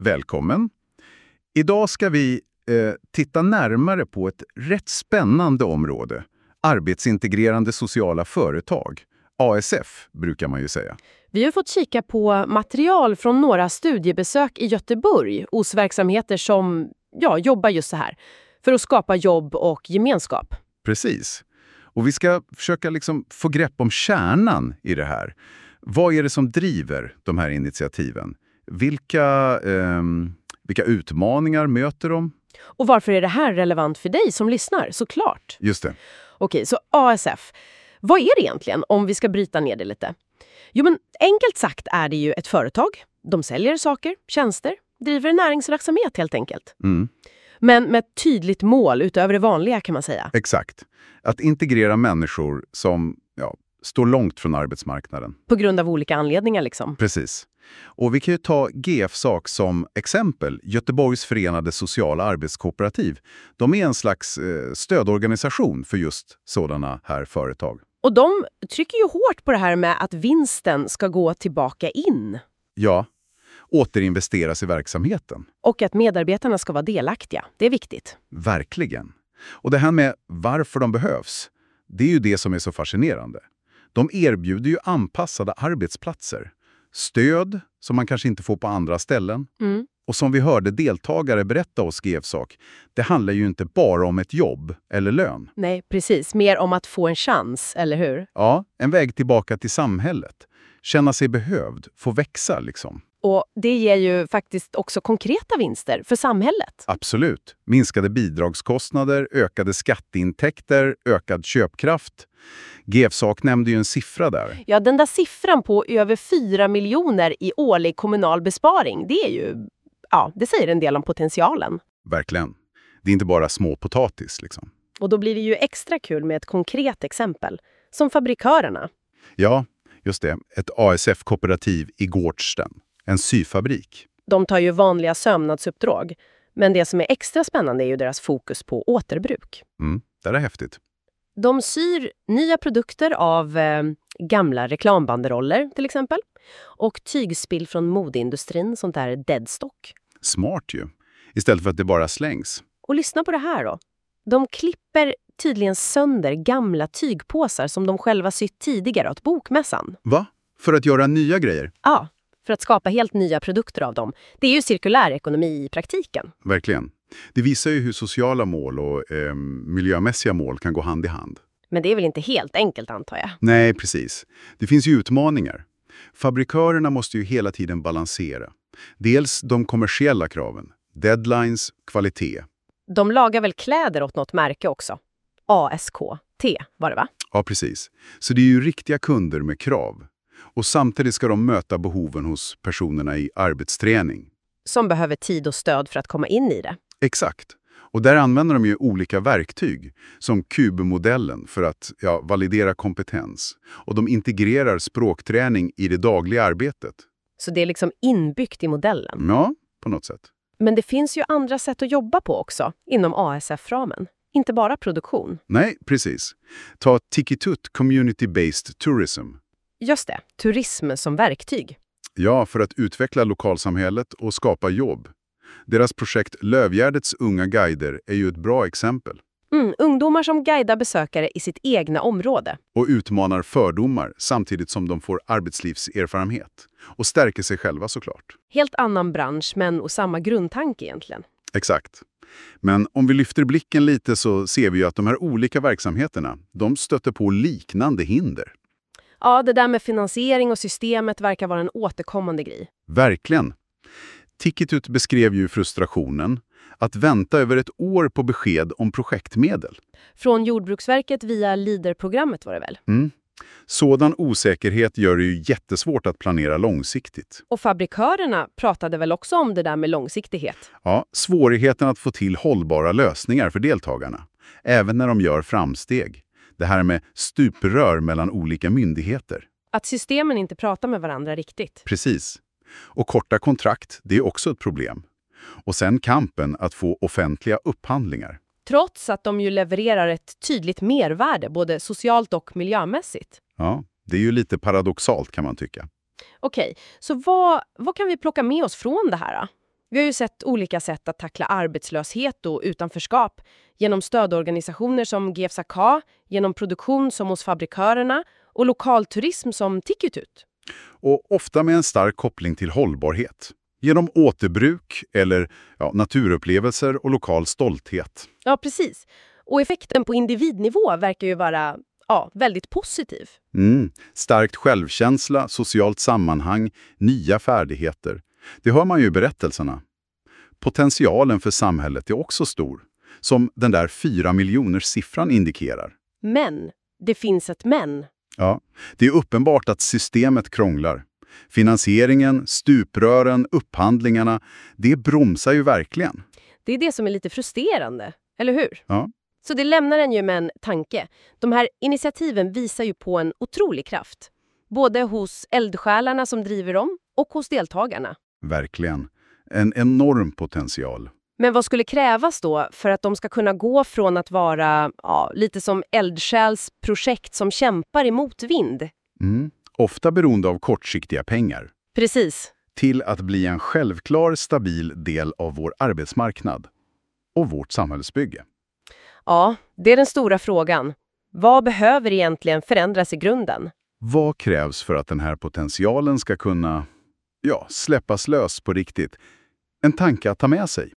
välkommen. Idag ska vi titta närmare på ett rätt spännande område. Arbetsintegrerande sociala företag. ASF brukar man ju säga. Vi har fått kika på material från några studiebesök i Göteborg hos verksamheter som jobbar just så här. För att skapa jobb och gemenskap. Precis. Och vi ska försöka få grepp om kärnan i det här. Vad är det som driver de här initiativen? Vilka utmaningar möter de? Och varför är det här relevant för dig som lyssnar, såklart? Just det. Okej, så ASF. Vad är det egentligen om vi ska bryta ner det lite? Jo, men enkelt sagt är det ju ett företag. De säljer saker, tjänster, driver en näringsverksamhet helt enkelt. Mm. Men med ett tydligt mål utöver det vanliga kan man säga. Exakt. Att integrera människor som står långt från arbetsmarknaden. På grund av olika anledningar liksom. Precis. Och vi kan ju ta GF-sak som exempel. Göteborgs förenade sociala arbetskooperativ. De är en slags stödorganisation för just sådana här företag. Och de trycker ju hårt på det här med att vinsten ska gå tillbaka in. Ja, återinvesteras i verksamheten. Och att medarbetarna ska vara delaktiga. Det är viktigt. Verkligen. Och det här med varför de behövs, det är ju det som är så fascinerande. De erbjuder ju anpassade arbetsplatser. Stöd som man kanske inte får på andra ställen. Mm. Och som vi hörde deltagare berätta hos GF-sak, det handlar ju inte bara om ett jobb eller lön. Nej, precis. Mer om att få en chans, eller hur? Ja, en väg tillbaka till samhället. Känna sig behövd, få växa liksom. Och det ger ju faktiskt också konkreta vinster för samhället. Absolut. Minskade bidragskostnader, ökade skatteintäkter, ökad köpkraft. GF-sak nämnde ju en siffra där. Ja, den där siffran på över 4 miljoner i årlig kommunal besparing, det är ju, det säger en del om potentialen. Verkligen. Det är inte bara små potatis liksom. Och då blir det ju extra kul med ett konkret exempel, som fabrikörerna. Ja, just det. Ett ASF-kooperativ i Gårdsten. En syfabrik. De tar ju vanliga sömnadsuppdrag. Men det som är extra spännande är ju deras fokus på återbruk. Det är häftigt. De syr nya produkter av gamla reklambanderoller till exempel. Och tygspill från modeindustrin, sånt där deadstock. Smart ju. Istället för att det bara slängs. Och lyssna på det här då. De klipper tydligen sönder gamla tygpåsar som de själva sytt tidigare åt bokmässan. Va? För att göra nya grejer? Ja, för att skapa helt nya produkter av dem. Det är ju cirkulär ekonomi i praktiken. Verkligen. Det visar ju hur sociala mål och miljömässiga mål kan gå hand i hand. Men det är väl inte helt enkelt, antar jag? Nej, precis. Det finns ju utmaningar. Fabrikörerna måste ju hela tiden balansera. Dels de kommersiella kraven, deadlines, kvalitet. De lagar väl kläder åt något märke också? ASKT var det, va? Ja, precis. Så det är ju riktiga kunder med krav. Och samtidigt ska de möta behoven hos personerna i arbetsträning. Som behöver tid och stöd för att komma in i det. Exakt. Och där använder de ju olika verktyg, som kubmodellen för att validera kompetens. Och de integrerar språkträning i det dagliga arbetet. Så det är liksom inbyggt i modellen? Ja, på något sätt. Men det finns ju andra sätt att jobba på också, inom ASF-ramen. Inte bara produktion. Nej, precis. Ta Tikitut Community-Based Tourism. Just det, turism som verktyg. Ja, för att utveckla lokalsamhället och skapa jobb. Deras projekt Lövgärdets unga guider är ju ett bra exempel. Ungdomar som guidar besökare i sitt egna område. Och utmanar fördomar samtidigt som de får arbetslivserfarenhet. Och stärker sig själva såklart. Helt annan bransch, men och samma grundtanke egentligen. Exakt. Men om vi lyfter blicken lite så ser vi ju att de här olika verksamheterna, de stöter på liknande hinder. Ja, det där med finansiering och systemet verkar vara en återkommande grej. Verkligen. Tikitut beskrev ju frustrationen att vänta över ett år på besked om projektmedel. Från Jordbruksverket via LEADER-programmet var det väl? Sådan osäkerhet gör det ju jättesvårt att planera långsiktigt. Och fabrikörerna pratade väl också om det där med långsiktighet? Ja, svårigheten att få till hållbara lösningar för deltagarna. Även när de gör framsteg. Det här med stuprör mellan olika myndigheter. Att systemen inte pratar med varandra riktigt. Precis. Och korta kontrakt, det är också ett problem. Och sen kampen att få offentliga upphandlingar. Trots att de ju levererar ett tydligt mervärde, både socialt och miljömässigt. Ja, det är ju lite paradoxalt kan man tycka. Okej, så vad kan vi plocka med oss från det här då? Vi har ju sett olika sätt att tackla arbetslöshet och utanförskap genom stödorganisationer som GFSAK, genom produktion som hos fabrikörerna och lokalturism som Tikutut. Och ofta med en stark koppling till hållbarhet. Genom återbruk eller naturupplevelser och lokal stolthet. Ja, precis. Och effekten på individnivå verkar ju vara väldigt positiv. Starkt självkänsla, socialt sammanhang, nya färdigheter. Det hör man ju i berättelserna. Potentialen för samhället är också stor, som den där 4 miljoner-siffran indikerar. Men, det finns ett men. Ja, det är uppenbart att systemet krånglar. Finansieringen, stuprören, upphandlingarna, det bromsar ju verkligen. Det är det som är lite frustrerande, eller hur? Ja. Så det lämnar en ju med en tanke. De här initiativen visar ju på en otrolig kraft. Både hos eldsjälarna som driver dem och hos deltagarna. Verkligen. En enorm potential. Men vad skulle krävas då för att de ska kunna gå från att vara lite som eldsjälsprojekt som kämpar i motvind? Ofta beroende av kortsiktiga pengar. Precis. Till att bli en självklar, stabil del av vår arbetsmarknad. Och vårt samhällsbygge. Ja, det är den stora frågan. Vad behöver egentligen förändras i grunden? Vad krävs för att den här potentialen ska kunna släppas lös på riktigt? En tanke att ta med sig.